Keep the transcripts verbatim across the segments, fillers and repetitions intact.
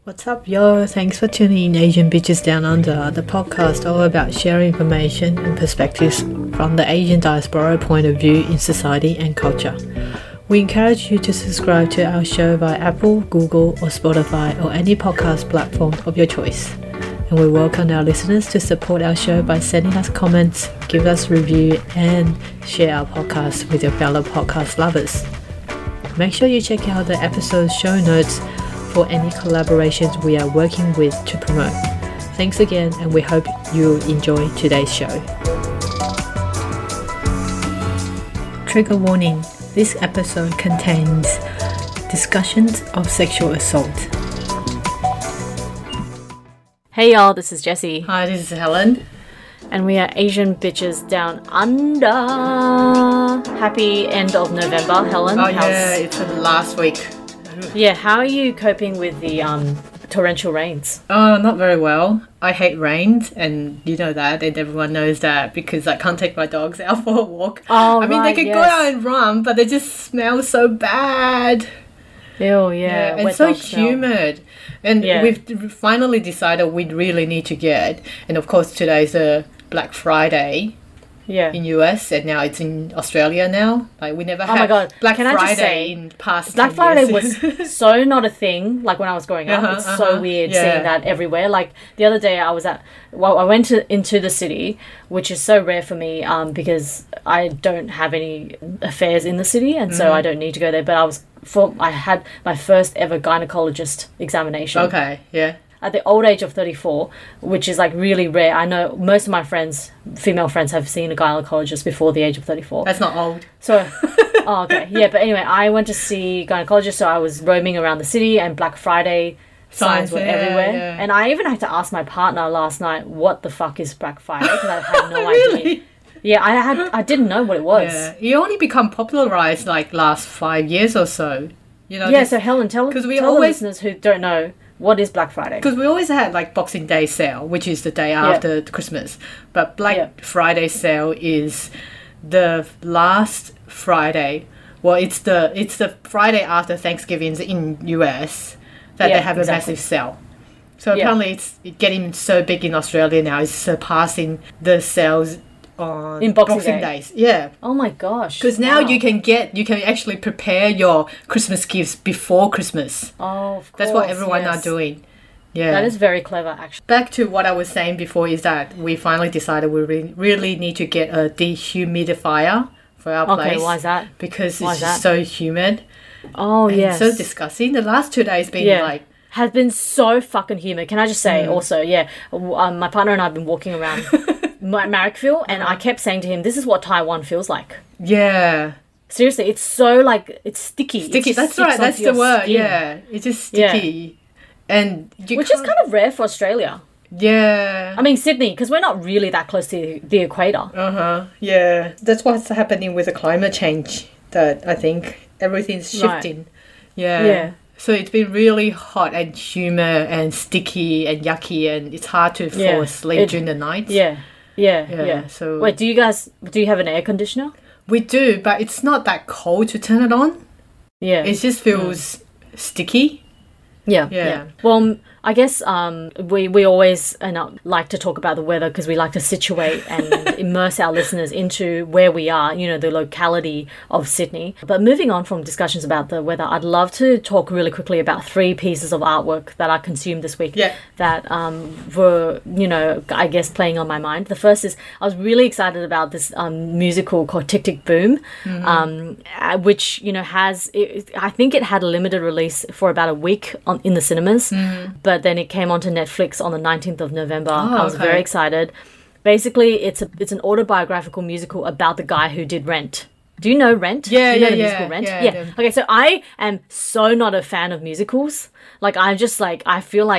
What's up, yo? Thanks for tuning in Asian Bitches Down Under, the podcast all about sharing information and perspectives from the Asian diaspora point of view in society and culture. We encourage you to subscribe to our show via Apple, Google, or Spotify, or any podcast platform of your choice. And we welcome our listeners to support our show by sending us comments, give us review, and share our podcast with your fellow podcast lovers. Make sure you check out the episode show notes for any collaborations we are working with to promote. Thanks again, and we hope you enjoy today's show. Trigger warning. This episode contains discussions of sexual assault. Hey y'all, this is Jessie. Hi, this is Helen. And we are Asian Bitches Down Under. Happy end of November, Helen. Oh How's... yeah, it's the last week. Yeah, how are you coping with the um, torrential rains? Oh, not very well. I hate rains, and you know that, and everyone knows that because I can't take my dogs out for a walk. Oh, I mean, right, they can yes. go out and run, but they just smell so bad. Ew, yeah. Yeah, and wet so dog smell. humid. And Yeah. we've finally decided we really need to get, and of course today's a Black Friday Yeah. in U S, and now it's in Australia now. Like we never Oh had my God. Black Can I just Friday say, in past Black ten Friday years. was so not a thing, like when I was growing up. Uh-huh, it's uh-huh, so weird yeah. seeing that everywhere. Like the other day I was at, well, I went to, into the city, which is so rare for me um, because I don't have any affairs in the city, and so Mm. I don't need to go there. But I was, for, I had my first ever gynecologist examination. Okay, yeah. At the old age of thirty-four, which is like really rare. I know most of my friends, female friends, have seen a gynecologist before the age of thirty-four. That's not old. So, oh, okay. Yeah, but anyway, I went to see gynecologist, so I was roaming around the city, and Black Friday signs Signs, were yeah, everywhere. yeah. And I even had to ask my partner last night, what the fuck is Black Friday? Because I had no Really? idea. Yeah, I had, I didn't know what it was. Yeah, it only become popularized like last five years or so. You know, Yeah, this- so Helen, tell, 'cause we tell always- the listeners who don't know, what is Black Friday? Because we always had like Boxing Day sale, which is the day after Christmas. But Black Yeah. Friday sale is the last Friday. Well, it's the it's the Friday after Thanksgiving in U S that Yeah, they have a exactly. massive sale. So Yeah. apparently it's getting so big in Australia now. It's surpassing the sales on In Boxing Day. Days. Yeah. Oh my gosh. Because now Wow. you can get, you can actually prepare your Christmas gifts before Christmas. Oh, of That's what course, everyone yes. are doing. Yeah. That is very clever, actually. Back to what I was saying before is that we finally decided we re- really need to get a dehumidifier for our Okay, place. why is that? Because Why it's is just that? so humid Oh, and yes. so disgusting. The last two days been Yeah. like, Has been so fucking humid. Can I just say also, yeah, w- um, my partner and I have been walking around Ma- Marrickville, and I kept saying to him, this is what Taiwan feels like. yeah, Seriously, it's so like, it's sticky. It sticky. just That's sticks right. That's onto the your word. skin. Yeah, it's just Yeah. sticky, and you Which is can't- kind of rare for Australia. yeah. I mean, Sydney, because we're not really that close to the equator. Uh huh. Yeah, that's what's happening with the climate change. That I think everything's Right. shifting. Yeah. Yeah. So it's been really hot and humid and sticky and yucky, and it's hard to fall Yeah. asleep It- during the night. Yeah, yeah, Yeah, yeah. so- Wait, do you guys, do you have an air conditioner? We do, but it's not that cold to turn it on. Yeah. It just feels sticky. Yeah, Yeah. yeah. Well, m- I guess um, we we always and uh, like to talk about the weather because we like to situate and immerse our listeners into where we are, you know, the locality of Sydney. But moving on from discussions about the weather, I'd love to talk really quickly about three pieces of artwork that I consumed this week Yeah. that um, were, you know, I guess playing on my mind. The first is I was really excited about this um, musical called Tick Tick Boom, um, uh, which, you know, has, it, I think it had a limited release for about a week on in the cinemas, but then it came onto Netflix on the nineteenth of November. I was okay. very excited. Basically, it's a it's an autobiographical musical about the guy who did Rent. Do you know Rent? Yeah, Do you know yeah, the yeah, musical Rent? yeah, I yeah. do. Okay, so I am so not a fan of musicals. Like, I'm just like, I feel like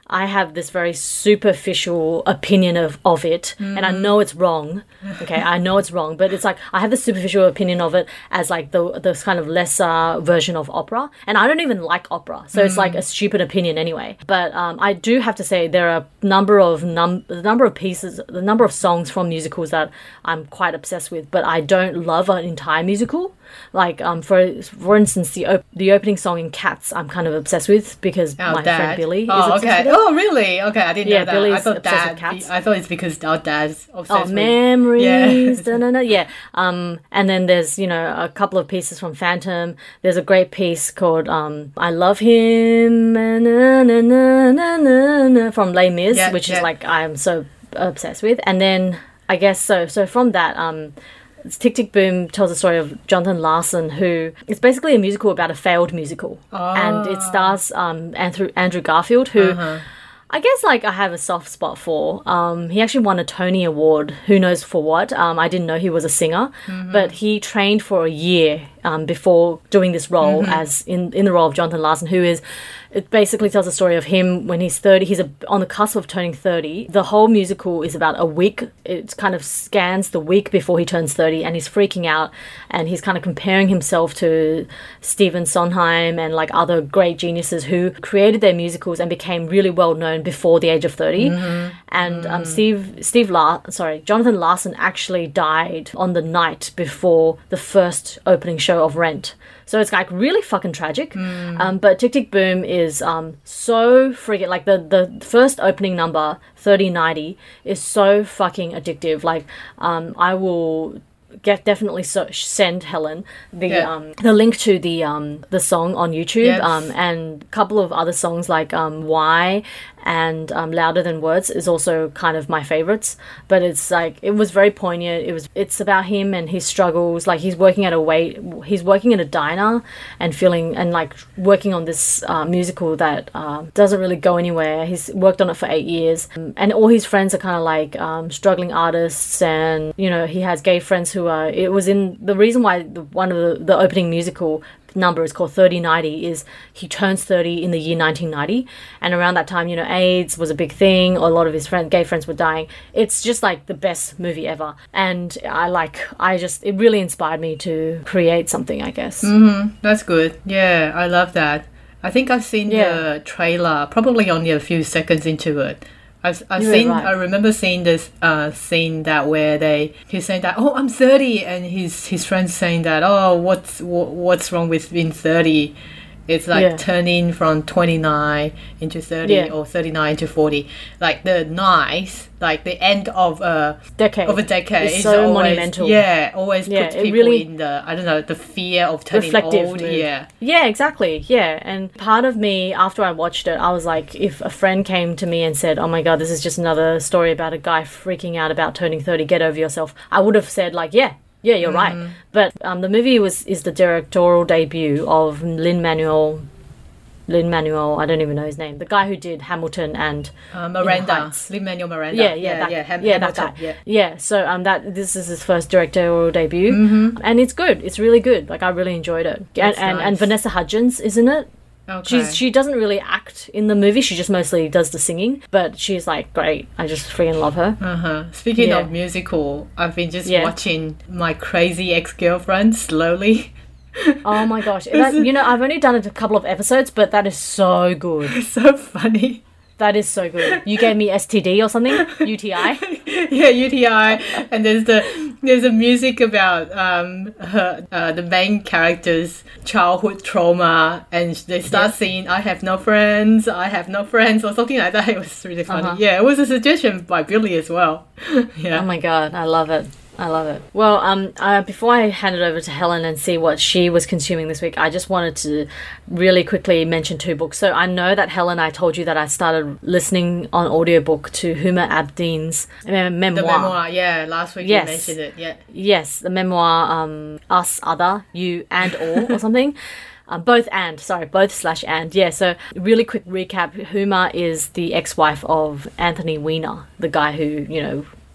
I have this very superficial opinion of, of it, mm. and I know it's wrong. Okay, I know it's wrong, but it's like I have the superficial opinion of it as like the the kind of lesser version of opera, and I don't even like opera, so mm. it's like a stupid opinion anyway. But um, I do have to say there are a number of num the number of pieces, the number of songs from musicals that I'm quite obsessed with, but I don't love an entire musical. Like um, for for instance, the op- the opening song in Cats, I'm kind of obsessed with because oh, my dad. friend Billy is oh, obsessed okay. with it. Oh, really? Okay, I didn't yeah, know that. Billy's I thought obsessed dad. with Cats. I thought it's because our dad's obsessed oh, with memories. Yeah. da, da, da, yeah. Um, and then there's you know a couple of pieces from Phantom. There's a great piece called um, "I Love Him" na, na, na, na, na, na, from Les Mis, yeah, which yeah. is like I'm so obsessed with. And then I guess so. So from that um. Tick, Tick, Boom tells the story of Jonathan Larson, who it's basically a musical about a failed musical, oh. and it stars um, Andrew, Andrew Garfield, who uh-huh. I guess like I have a soft spot for. Um, he actually won a Tony Award, who knows for what. Um, I didn't know he was a singer, mm-hmm. but he trained for a year um, before doing this role mm-hmm. as in, in the role of Jonathan Larson, who is, it basically tells the story of him when he's thirty. He's a, on the cusp of turning thirty. The whole musical is about a week. It kind of scans the week before he turns thirty, and he's freaking out, and he's kind of comparing himself to Stephen Sondheim and like other great geniuses who created their musicals and became really well known before the age of thirty. Mm-hmm. And um, Steve Steve La- sorry Jonathan Larson actually died on the night before the first opening show of Rent. So it's like really fucking tragic. Mm. Um, but Tick, Tick, Boom is um, so freaking, like the, the first opening number, thirty ninety, is so fucking addictive. Like um, I will get definitely so, send Helen the yeah. um, the link to the um, the song on YouTube yes. um, and a couple of other songs like um, Why and um, Louder Than Words is also kind of my favorites. But it's like it was very poignant. It was it's about him and his struggles. Like he's working at a wait he's working in a diner and feeling and like working on this uh, musical that uh, doesn't really go anywhere. He's worked on it for eight years um, and all his friends are kind of like um, struggling artists, and you know he has gay friends who are. It was in the reason why the, one of the, the opening musical number is called thirty ninety is he turns thirty in the year nineteen ninety, and around that time you know AIDS was a big thing, a lot of his friend gay friends were dying. It's just like the best movie ever, and I like I just it really inspired me to create something, I guess. Mm-hmm. That's good. Yeah, I love that. I think I've seen yeah. the trailer probably only a few seconds into it. I've, I've You're seen. right. I remember seeing this uh, scene that where they he's saying that oh I'm thirty, and his his friends saying that oh what's wh- what's wrong with being thirty? It's like Yeah. turning from twenty-nine into thirty Yeah. or thirty-nine to forty. Like the nice, like the end of a Decade. of a decade It's is so always, monumental. Yeah, always Yeah, puts it people really- in the I don't know the fear of turning reflective old. mood. Yeah. Yeah, exactly. Yeah. And part of me, after I watched it, I was like, if a friend came to me and said, oh my God, this is just another story about a guy freaking out about turning thirty, get over yourself, I would have said like, yeah, yeah, you're Mm-hmm. right. But um, the movie was is the directorial debut of Lin-Manuel, Lin-Manuel, I don't even know his name, the guy who did Hamilton and Uh, In the Miranda, Heights. Lin-Manuel Miranda. Yeah, yeah, that, yeah, Ham- yeah, that Hamilton, guy. yeah. Yeah, so um, that this is his first directorial debut, Mm-hmm. and it's good. It's really good. Like I really enjoyed it. And, That's and and nice. Vanessa Hudgens, isn't it? Okay. She's she doesn't really act in the movie. She just mostly does the singing, but she's like great. I just freaking love her. Uh-huh. Speaking Yeah. of musical, I've been just Yeah. watching My Crazy Ex-Girlfriend slowly. Oh my gosh, that, you know I've only done it a couple of episodes, but that is so good. It's so funny. That is so good. You gave me S T D or something? U T I? Yeah, U T I, and there's the there's a music about um her uh, the main character's childhood trauma, and they start Yeah. singing "I have no friends, I have no friends" or something like that. It was really funny. Uh-huh. Yeah, it was a suggestion by Billy as well. Yeah. Oh my god, I love it. I love it. Well, um, uh, before I hand it over to Helen and see what she was consuming this week, I just wanted to really quickly mention two books. So I know that Helen, I told you that I started listening on audiobook to Huma Abedin's mem- memoir. The memoir, yeah. Last week Yes. you mentioned it, yeah. Yes, the memoir, um, Us, Other, You, and All, or something. Um, both and, sorry, both slash and. Yeah, so really quick recap. Huma is the ex-wife of Anthony Weiner, the guy who, you know,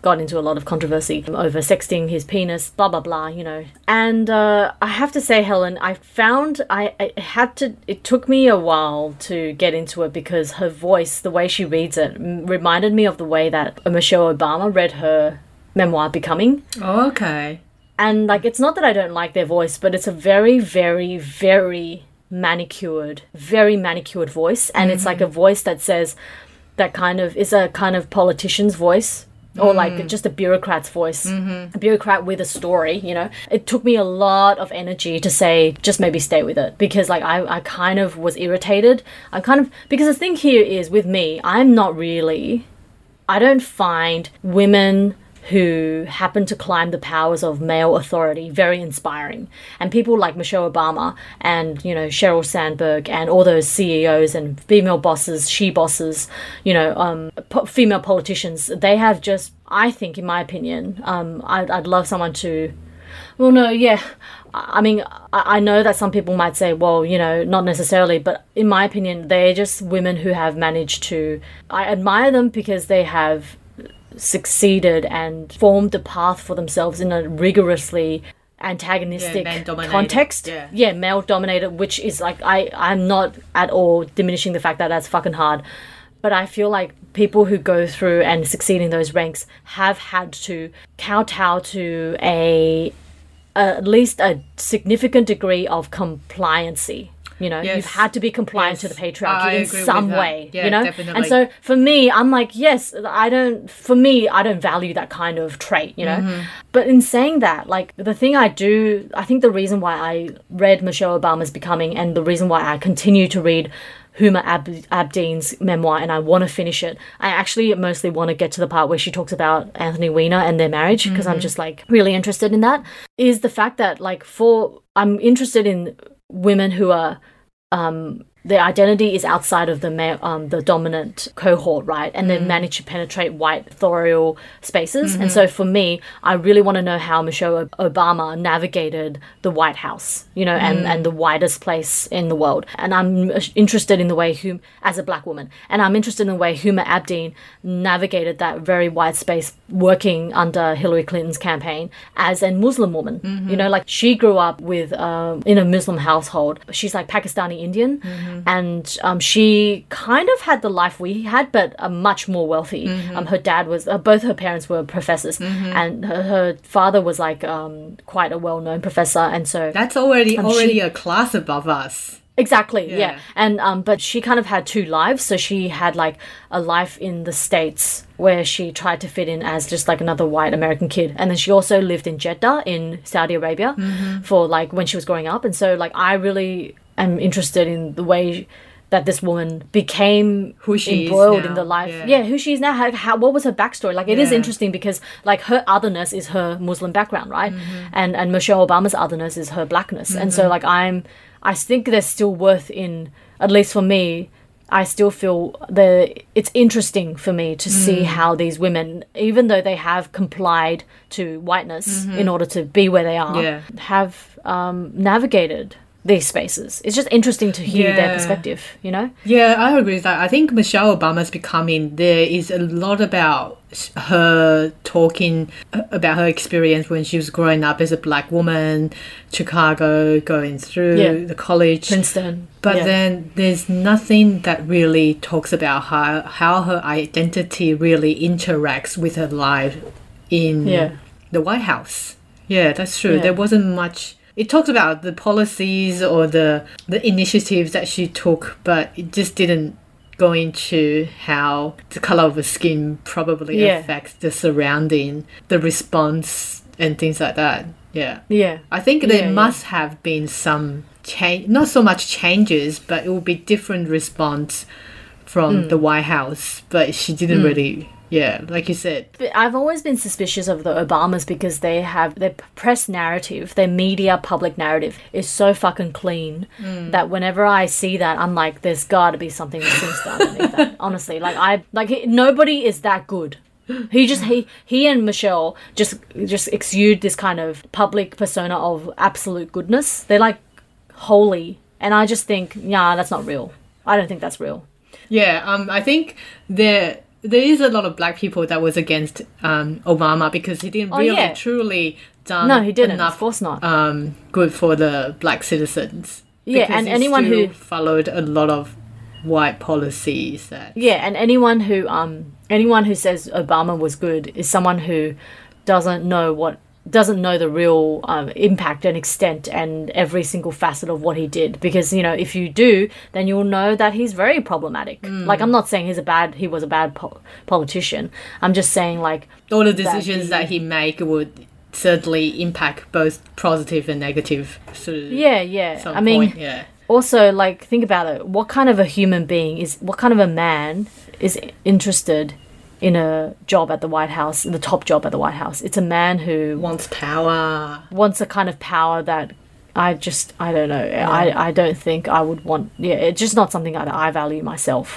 got into a lot of controversy over sexting his penis, blah, blah, blah, you know. And uh, I have to say, Helen, I found I, I had to, it took me a while to get into it because her voice, the way she reads it, m- reminded me of the way that Michelle Obama read her memoir, Becoming. Oh, okay. And, like, it's not that I don't like their voice, but it's a very, very, very manicured, very manicured voice. And mm-hmm. it's like a voice that says, that kind of, is a kind of politician's voice. Or mm. like just a bureaucrat's voice, mm-hmm. a bureaucrat with a story, you know. It took me a lot of energy to say, just maybe stay with it. Because like I, I kind of was irritated. I kind of, because the thing here is with me, I'm not really, I don't find women who happen to climb the powers of male authority very inspiring. And people like Michelle Obama and, you know, Sheryl Sandberg and all those C E Os and female bosses, she bosses, you know, um, po- female politicians, they have just, I think, in my opinion, um, I'd, I'd love someone to, well, no, yeah, I mean, I know that some people might say, well, you know, not necessarily, but in my opinion, they're just women who have managed to, I admire them because they have succeeded and formed a path for themselves in a rigorously antagonistic yeah, context. Yeah. yeah, male dominated, which is like, I, I'm not at all diminishing the fact that that's fucking hard. But I feel like people who go through and succeed in those ranks have had to kowtow to a, at least a significant degree of compliancy. You know, yes. you've had to be compliant yes. to the patriarchy I in agree some with that. way, Yeah, you know? definitely. And so for me, I'm like, yes, I don't, for me, I don't value that kind of trait, you know? Mm-hmm. But in saying that, like, the thing I do, I think the reason why I read Michelle Obama's Becoming and the reason why I continue to read Huma Ab- Abedin's memoir and I want to finish it, I actually mostly want to get to the part where she talks about Anthony Weiner and their marriage because mm-hmm. I'm just, like, really interested in that, is the fact that, like, for, I'm interested in women who are, um, their identity is outside of the ma- um, the dominant cohort, right? And mm. they've managed to penetrate white authorial spaces. Mm-hmm. And so for me, I really want to know how Michelle Obama navigated the White House, you know, and, mm. and the widest place in the world. And I'm interested in the way, Hum- as a black woman, and I'm interested in the way Huma Abedin navigated that very wide space working under Hillary Clinton's campaign as a Muslim woman. Mm-hmm. You know, like she grew up with, um, in a Muslim household. She's like Pakistani Indian. Mm-hmm. And um, she kind of had the life we had, but uh, much more wealthy. Mm-hmm. Um, her dad was, uh, both her parents were professors, mm-hmm. and her, her father was like um, quite a well-known professor. And so that's already um, already she, a class above us. Exactly, yeah. yeah. And um, but she kind of had two lives. So she had like a life in the States where she tried to fit in as just like another white American kid. And then she also lived in Jeddah in Saudi Arabia mm-hmm. for like when she was growing up. And so like I really am interested in the way that this woman became who she embroiled is now. in the life. Yeah. yeah, who she is now. How, how, what was her backstory? Like it yeah. is interesting because like her otherness is her Muslim background, right? Mm-hmm. And and Michelle Obama's otherness is her blackness. Mm-hmm. And so like I'm, I think there's still worth in, at least for me, I still feel the it's interesting for me to mm. see how these women, even though they have complied to whiteness mm-hmm. in order to be where they are, yeah. have um, navigated these spaces. It's just interesting to hear yeah. their perspective, you know? Yeah, I agree with that. I think Michelle Obama's Becoming, there is a lot about her talking about her experience when she was growing up as a black woman, Chicago, going through yeah. the college. Princeton. But yeah. then there's nothing that really talks about how, how her identity really interacts with her life in yeah. the White House. Yeah, that's true. Yeah. There wasn't much. It talks about the policies or the the initiatives that she took, but it just didn't go into how the color of her skin probably yeah. affects the surrounding, the response and things like that. Yeah. Yeah. I think there yeah, must yeah. have been some change, not so much changes, but it will be different response from mm. the White House, but she didn't mm. really... Yeah, like you said. I've always been suspicious of the Obamas because they have their press narrative, their media public narrative is so fucking clean mm. that whenever I see that, I'm like, there's got to be something sinister underneath that. Honestly, like I like he, nobody is that good. He just he he and Michelle just just exude this kind of public persona of absolute goodness. They're like holy, and I just think, yeah, that's not real. I don't think that's real. Yeah, um, I think they're. there is a lot of black people that was against um, Obama because he didn't Oh, really yeah. truly done No, he didn't. enough Of course not. um, good for the black citizens. Yeah, Because and he anyone still who- followed a lot of white policies that Yeah, and anyone who um anyone who says Obama was good is someone who doesn't know what doesn't know the real um, impact and extent and every single facet of what he did. Because you know, if you do, then you'll know that he's very problematic. Like, I'm not saying he's a bad he was a bad po- politician. I'm just saying like all the decisions the- that he make would certainly impact both positive and negative. Sort of yeah, yeah. some I mean, point, yeah. also like think about it. What kind of a human being is? What kind of a man is interested in a job at the White House, the top job at the White House? It's a man who Wants power. wants a kind of power that I just I don't know. I I don't think I would want. Yeah, it's just not something that I value myself.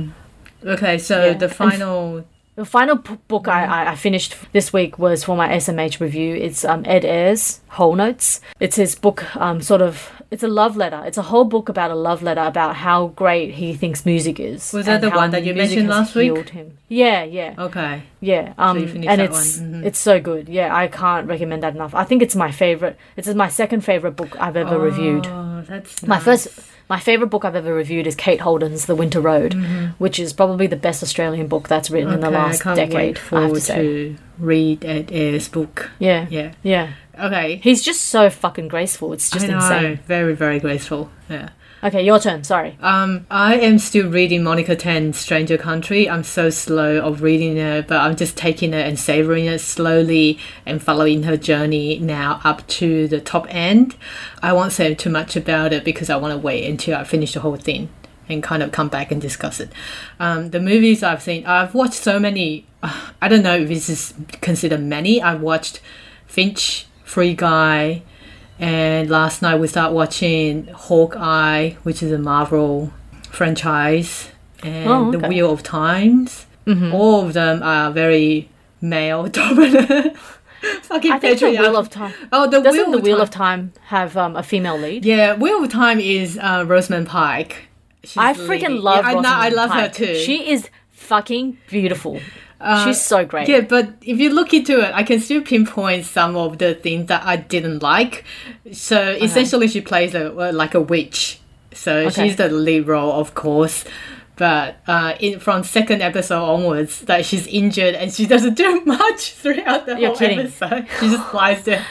Okay, so Yeah, the and- final. The final p- book I, I, I finished this week was for my S M H review. It's um, Ed Ayers, Whole Notes. It's his book, um, sort of, it's a love letter. It's a whole book about a love letter about how great he thinks music is. Was that and the how one that you music mentioned has last week? healed him. Yeah, yeah, Okay. yeah. Um, you finished and that it's one. Mhm. it's so good. Yeah, I can't recommend that enough. I think it's my favorite. It's my second favorite book I've ever reviewed. Oh, that's My nice. first, my favorite book I've ever reviewed is Kate Holden's The Winter Road, which is probably the best Australian book that's written in the Okay, last I can't decade. wait I have forward to say, to read Ed Ayers' book. yeah, Yeah. yeah. Okay. He's just so fucking graceful. It's just I know. insane. Very, very graceful. Yeah. Okay, your turn. Sorry. Um, I am still reading Monica Tan's Stranger Country. I'm so slow of reading it, but I'm just taking it and savoring it slowly and following her journey now up to the top end. I won't say too much about it because I want to wait until I finish the whole thing and kind of come back and discuss it. Um, the movies I've seen, I've watched so many. Uh, I don't know if this is considered many. I've watched Finch, Free Guy, and last night we started watching Hawkeye, which is a Marvel franchise, and Oh, The okay. Wheel of Times. Mm-hmm. All of them are very male dominant. Fucking I think the patriarch- Wheel of Time. Oh, the Doesn't Wheel the of Wheel Time. of Time have um, a female lead? Yeah, Wheel of Time is uh, Rosamund Pike. She's I the freaking lead. love. Yeah, I, know, I Rosamund love her Pike. too. She is fucking beautiful. She's so great. Yeah, but if you look into it, I can still pinpoint some of the things that I didn't like. So essentially, she plays a, uh, like a witch. So Okay. she's the lead role, of course. But uh, in, from second episode onwards, that she's injured and she doesn't do much throughout the You're whole kidding. episode. She just lies there.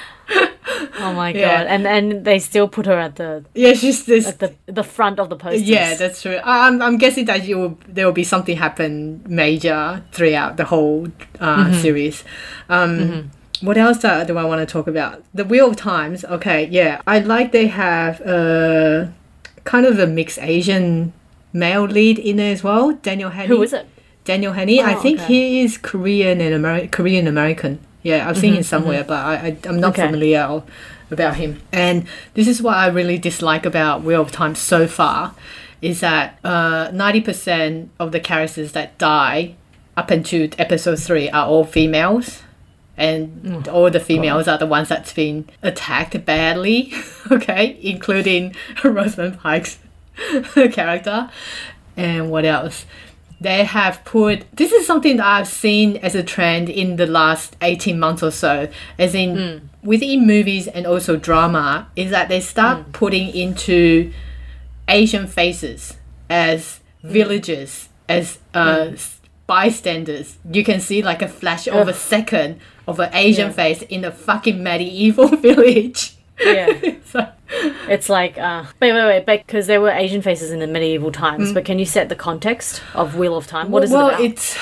Oh my Yeah. god! And and they still put her at the Yeah, she's this. at the the front of the posters. Yeah, that's true. I'm, I'm guessing that you will, there will be something happen major throughout the whole uh, Mm-hmm. series. Um, What else uh, do I want to talk about? The Wheel of Times. Okay, yeah. I like they have a kind of a mixed Asian male lead in there as well. Daniel Henney. Who is it? Daniel Henney. I Oh, think okay. he is Korean and Ameri- Korean American. Yeah, I've seen him somewhere, but I, I, I'm not Mm-hmm, Okay. familiar about him. And this is what I really dislike about Wheel of Time so far, is that uh, ninety percent of the characters that die up until episode three are all females. And all the females are the ones that's been attacked badly, okay, including Rosamund Pike's character. And what else? They have put, this is something that I've seen as a trend in the last eighteen months or so, as in within movies and also drama, is that they start putting into Asian faces as villagers, as uh, bystanders. You can see like a flash of a second of an Asian Yeah. face in a fucking medieval village. Yeah. So, It's like, uh, wait, wait, wait, because there were Asian faces in the medieval times, Mm. but can you set the context of Wheel of Time? What is well, it about? it's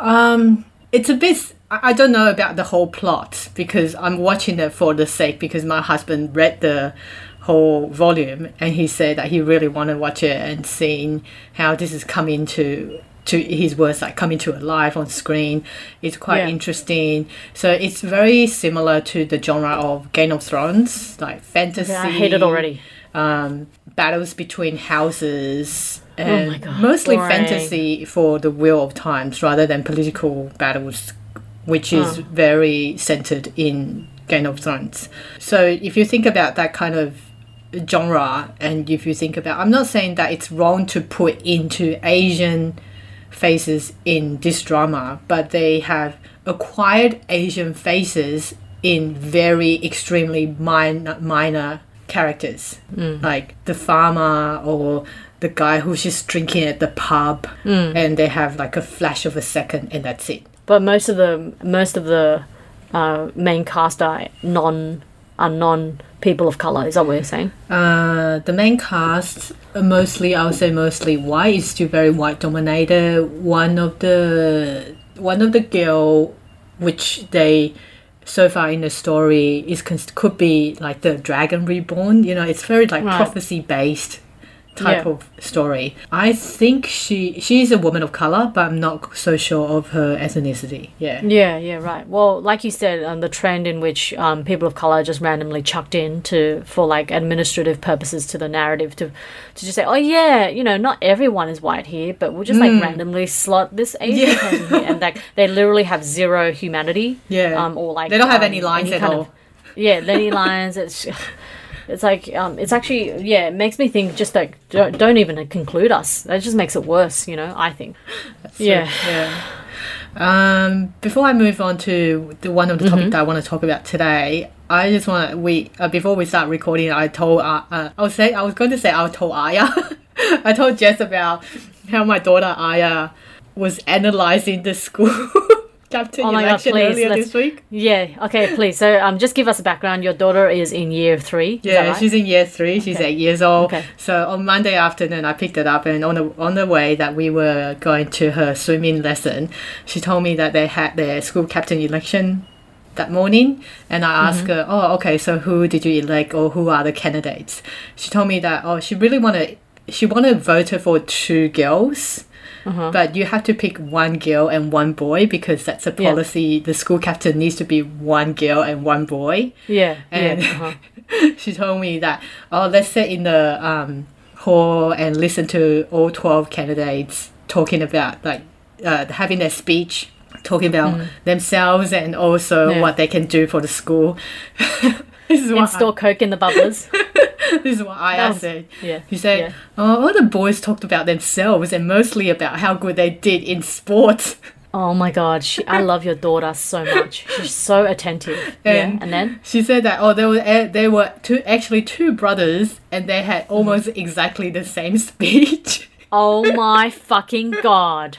um, it's a bit. I I don't know about the whole plot because I'm watching it for the sake because my husband read the whole volume and he said that he really wanted to watch it and seeing how this is coming to to his words like coming to life on screen. It's quite Yeah. interesting. So it's very similar to the genre of Game of Thrones, like fantasy. Yeah, I hate it already. Um, battles between houses and Oh my God, mostly boring. fantasy for the Wheel of Times rather than political battles, which is Oh. very centered in Game of Thrones. So if you think about that kind of genre and if you think about, I'm not saying that it's wrong to put into Asian faces in this drama, but they have acquired Asian faces in very extremely minor, minor characters, Mm. like the farmer or the guy who's just drinking at the pub, Mm. and they have like a flash of a second, and that's it. But most of the most of the uh, main cast are non are non people of color. Is that what you're saying? Uh, the main cast, uh, mostly, I would say mostly white. It's still very white dominated. One of the one of the girl, which they so far in the story is cons- could be like the Dragon Reborn. You know, it's very like Right. prophecy based type Yeah. of story. I think she she's a woman of color, but I'm not so sure of her ethnicity. Yeah. Yeah, yeah, right. Well, like you said, um, the trend in which um, people of color are just randomly chucked in to for like administrative purposes to the narrative to to just say, oh yeah, you know, not everyone is white here, but we'll just like randomly slot this Asian Yeah. person here, and like they literally have zero humanity. Yeah. Um, or like They don't have um, any lines at kind all. Of, yeah, any lines. It's. It's like um, it's actually yeah. It makes me think just like don't, don't even conclude us. That just makes it worse, you know. I think. So, yeah. yeah. Um, before I move on to the one of the topic that I want to talk about today, I just want to we uh, before we start recording, I told uh, uh, I was say I was going to say I told Aya, I told Jess about how my daughter Aya was analyzing the school captain Oh my God, election please, earlier let's- this week. Yeah. Okay. Please. So, um, just give us a background. Your daughter is in year three. Is that Yeah, right? she's in year three. She's Okay. eight years old. Okay. So on Monday afternoon, I picked it up, and on the on the way that we were going to her swimming lesson, she told me that they had their school captain election that morning, and I asked her, "Oh, okay. So who did you elect, or who are the candidates?" She told me that oh, she really wanted she wanted vote for two girls. But you have to pick one girl and one boy because that's a Yeah. policy. The school captain needs to be one girl and one boy. Yeah. And yeah. Uh-huh. she told me that, oh, let's sit in the um, hall and listen to all twelve candidates talking about, like, uh, having their speech, talking about themselves and also Yeah. what they can do for the school. this, is what Install Coke in the bubblers. I, this is what I That was- said. yeah, He said, yeah. oh, all the boys talked about themselves and mostly about how good they did in sports. Oh my God. She, I love your daughter so much. She's so attentive. yeah. And- And then. She said that oh, there were eh, there were two actually two brothers, and they had almost exactly the same speech. Oh my fucking God.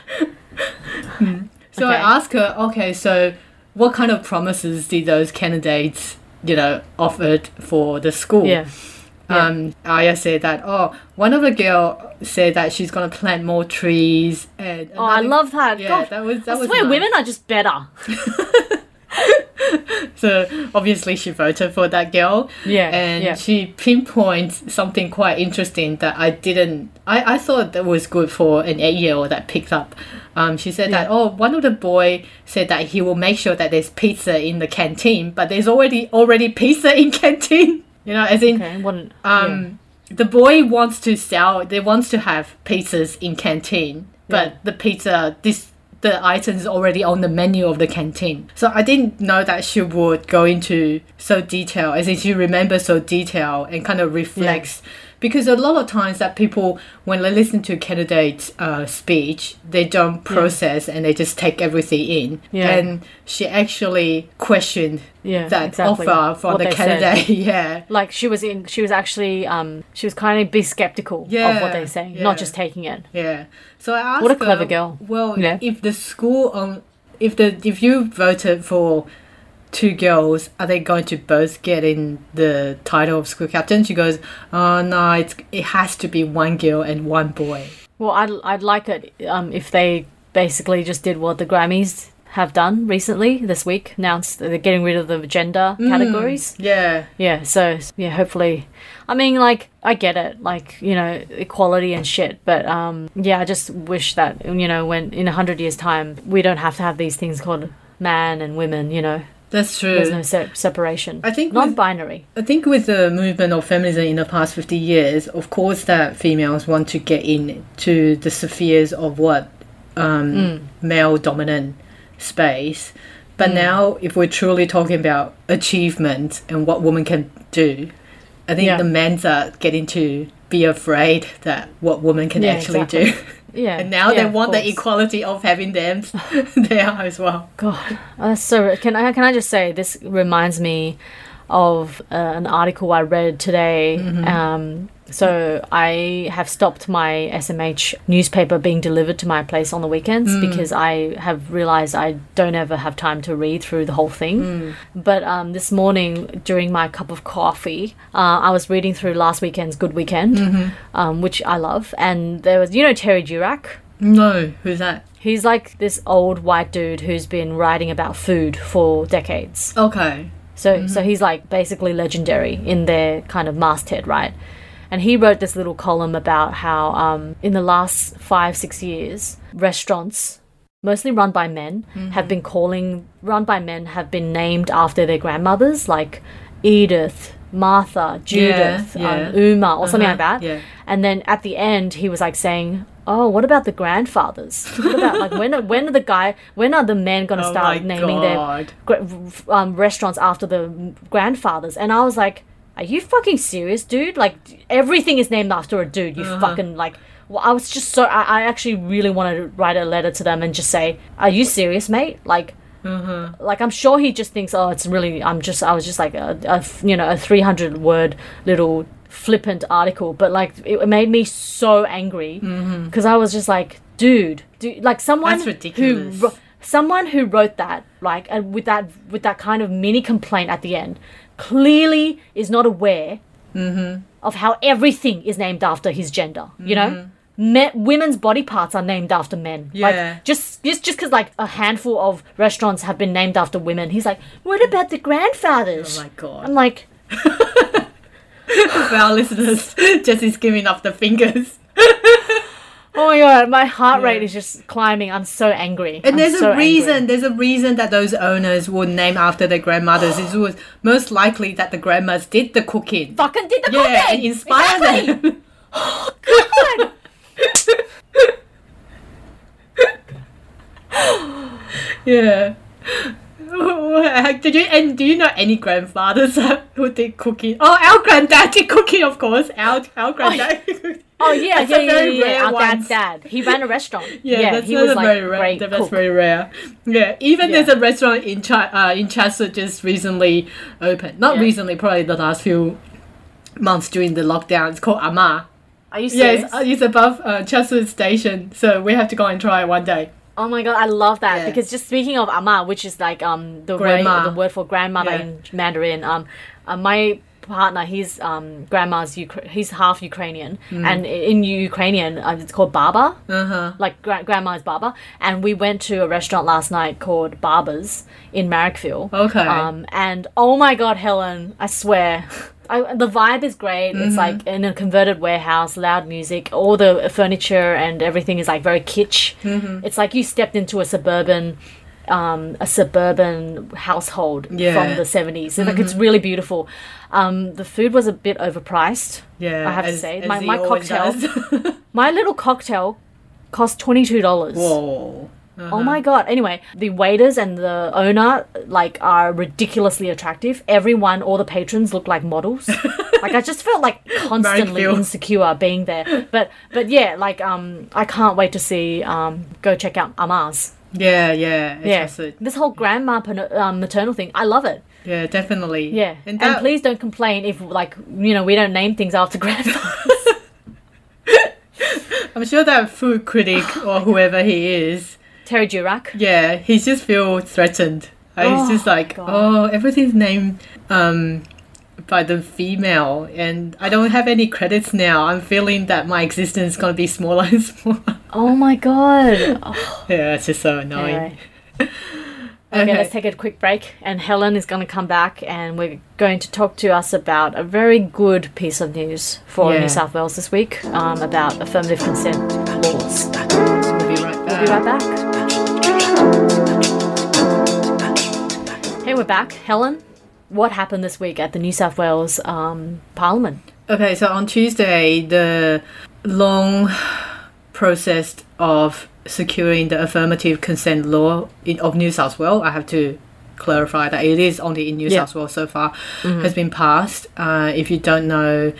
So Okay. I asked her, okay, so what kind of promises did those candidates, you know, offered for the school? Yeah. Um, Aya said that oh, one of the girl said that she's gonna plant more trees, and Oh, I another- love that. Yeah, God, that was that I was swear nice. women are just better. So obviously she voted for that girl. Yeah, And yeah. she pinpoints something quite interesting that I didn't I, I thought that was good for an eight year old that picked up. Um, she said that oh, one of the boy said that he will make sure that there's pizza in the canteen, but there's already already pizza in canteen. You know, as in Okay. What? um the boy wants to sell they wants to have pizzas in canteen, but Yeah. the pizza this the items already on the menu of the canteen. So I didn't know that she would go into so detail, as in she remembers so detail and kind of reflects. Because a lot of times that people, when they listen to candidates' uh, speech, they don't process and they just take everything in. Yeah. And she actually questioned Yeah, that exactly. offer from What the they said. candidate. yeah. Like she was in. She was actually. Um. She was kind of be skeptical of Yeah, what they're saying, yeah. not just taking it. Yeah. So I asked What a her, clever girl. Well, Yeah. if the school um if the if you voted for two girls, are they going to both get in the title of school captain? She goes, oh no, it's it has to be one girl and one boy. Well, I'd I'd like it um if they basically just did what the Grammys have done recently this week, announced that they're getting rid of the gender categories. Yeah. Yeah, so yeah, hopefully. I mean, like I get it, like you know, equality and shit, but um, yeah, I just wish that you know, when in a hundred years' time, we don't have to have these things called man and women. You know, That's true. there's no se- separation. I think with- non-binary. I think with the movement of feminism in the past fifty years, of course that females want to get into the spheres of what um, male dominant space. But now if we're truly talking about achievement and what women can do, I think Yeah. the men's are getting to be afraid that what women can Yeah, actually exactly. do. Yeah. And now yeah, they of want the course. equality of having them there as well. God, uh, so can I can I just say this reminds me of uh, an article I read today. Mm-hmm. Um, so I have stopped my S M H newspaper being delivered to my place on the weekends Mm. because I have realized I don't ever have time to read through the whole thing. Mm. But um, this morning during my cup of coffee, uh, I was reading through last weekend's Good Weekend, Mm-hmm. um, which I love, and there was, you know, Terry Durack. No, who's that? He's like this old white dude who's been writing about food for decades. Okay. So so he's like basically legendary in their kind of masthead, right? And he wrote this little column about how um, in the last five, six years, restaurants, mostly run by men, have been calling, run by men have been named after their grandmothers, like Edith, Martha, Judith, yeah. Um, Uma, or something Uh-huh, like that. yeah. And then at the end, he was like saying, "Oh, what about the grandfathers? What about like when? Are, when are the guy? When are the men gonna Oh start my naming God. their gra- um, restaurants after the grandfathers?" And I was like, "Are you fucking serious, dude? Like everything is named after a dude. You fucking like." Well, I was just so. I, I actually really wanted to write a letter to them and just say, "Are you serious, mate? Like." Like I'm sure he just thinks, oh, it's really. I'm just. I was just like a, a you know, a three hundred word little flippant article, but like it made me so angry because I was just like, dude, dude, like someone That's ridiculous. who, wro- someone who wrote that, like, and with that, with that kind of mini complaint at the end, clearly is not aware of how everything is named after his gender. You know. Me- women's body parts are named after men. Yeah. Like just just just because like a handful of restaurants have been named after women. He's like, what about the grandfathers? Oh my God. I'm like, For our listeners, Jessie's giving up the fingers. oh my god, my heart rate Yeah. is just climbing. I'm so angry. And I'm there's so a reason. angry. There's a reason that those owners would name after their grandmothers. It was most likely that the grandmas did the cooking. Fucking did the Yeah, cooking. and inspire Exactly. them. God. Yeah. Did you and do you know any grandfathers who did cooking? Oh, our granddad did cooking, of course. Our our granddad. Oh yeah, That's yeah, a yeah, very yeah. rare yeah. Our ones. dad's dad. He ran a restaurant. Yeah, Yeah, that's he not was a like very a rare. great That's cook. very rare. Yeah, even Yeah. there's a restaurant in Ch- uh, in Chatswood just recently opened. Not Yeah. recently, probably the last few months during the lockdown. It's called Ama. Are you serious? Yes, uh, it's above uh, Chatswood Station, so we have to go and try it one day. Oh my god, I love that Yeah. because just speaking of ama, which is like um the Grandma. word, the word for grandmother Yeah. in Mandarin. Um, uh, my partner, he's um grandma's Ukra- he's half Ukrainian, Mm. and in Ukrainian uh, it's called baba, Uh huh. like gra- grandma's baba. And we went to a restaurant last night called Baba's in Marrickville. Okay. Um, and oh my god, Helen, I swear. I, the vibe is great. Mm-hmm. It's like in a converted warehouse, loud music, all the furniture and everything is like very kitsch. Mm-hmm. It's like you stepped into a suburban, um, a suburban household Yeah. from the seventies. Like it's really beautiful. Um, the food was a bit overpriced. Yeah, I have to as- say, as my he my always cocktail, does. my little cocktail, cost twenty two dollars. Whoa. Uh-huh. Oh my god. Anyway, the waiters and the owner like are ridiculously attractive. Everyone, all the patrons look like models. Like I just felt like constantly Marrickville. insecure being there. But but yeah, like um I can't wait to see um go check out Ama's. Yeah, yeah. It's Yeah. also- This whole grandma pan- um, maternal thing, I love it. yeah, definitely. Yeah. And, And, that, please don't complain if like you know, we don't name things after grandfathers. I'm sure that food critic or whoever he is, Terry Durack. yeah, he just feels threatened. Uh, Oh, He's just like, God. oh, everything's named um, by the female, and I don't have any credits now. I'm feeling that my existence is going to be smaller and smaller. Oh my god. Oh, Yeah, it's just so annoying. anyway. Okay, let's take a quick break, and Helen is going to come back, and we're going to talk to us about a very good piece of news for Yeah. New South Wales this week um, about affirmative consent laws. We'll be right back. We'll be right back. Hey, we're back. Helen, what happened this week at the New South Wales um, Parliament? Okay, so on Tuesday, the long process of securing the affirmative consent law in, of New South Wales, I have to clarify that it is only in New Yeah. South Wales so far, has been passed. Uh, if you don't know,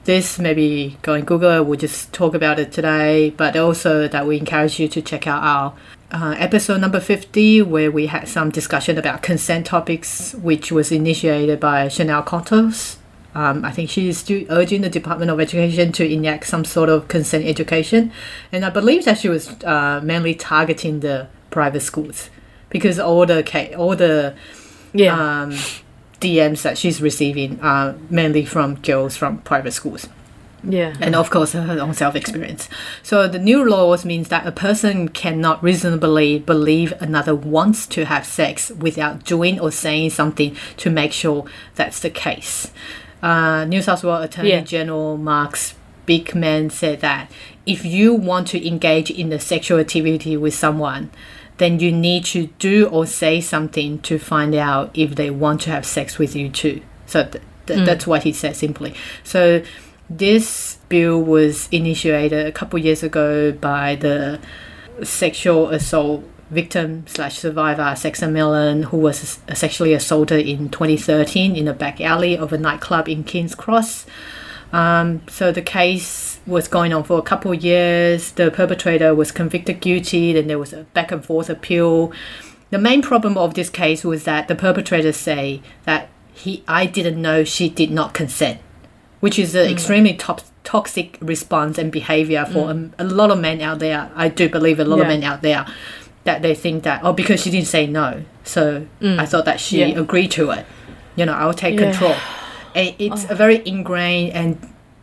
this, maybe go and Google. We'll just talk about it today, but also that we encourage you to check out our uh, episode number fifty, where we had some discussion about consent topics, which was initiated by Chanel Contos. Um, I think she is still urging the Department of Education to enact some sort of consent education. And I believe that she was uh, mainly targeting the private schools, because all the ca- all the Yeah. um, D Ms that she's receiving are mainly from girls from private schools. Yeah. And of course, her own self-experience. So the new laws means that a person cannot reasonably believe another wants to have sex without doing or saying something to make sure that's the case. Uh, New South Wales Attorney Yeah. General Mark Bickman said that if you want to engage in a sexual activity with someone, then you need to do or say something to find out if they want to have sex with you too. So th- th- Mm. that's what he said simply. So this bill was initiated a couple years ago by the sexual assault victim slash survivor Sexa Millen, who was sexually assaulted in twenty thirteen in a back alley of a nightclub in King's Cross. Um, so the case was going on for a couple of years. The perpetrator was convicted guilty, then there was a back and forth appeal. The main problem of this case was that the perpetrators say that he, I didn't know she did not consent, which is an extremely top, toxic response and behavior for a, a lot of men out there. I do believe a lot of Yeah. men out there that they think that, oh, because she didn't say no, so I thought that she Yeah. agreed to it. You know, I'll take Yeah. control. And it's a very ingrained and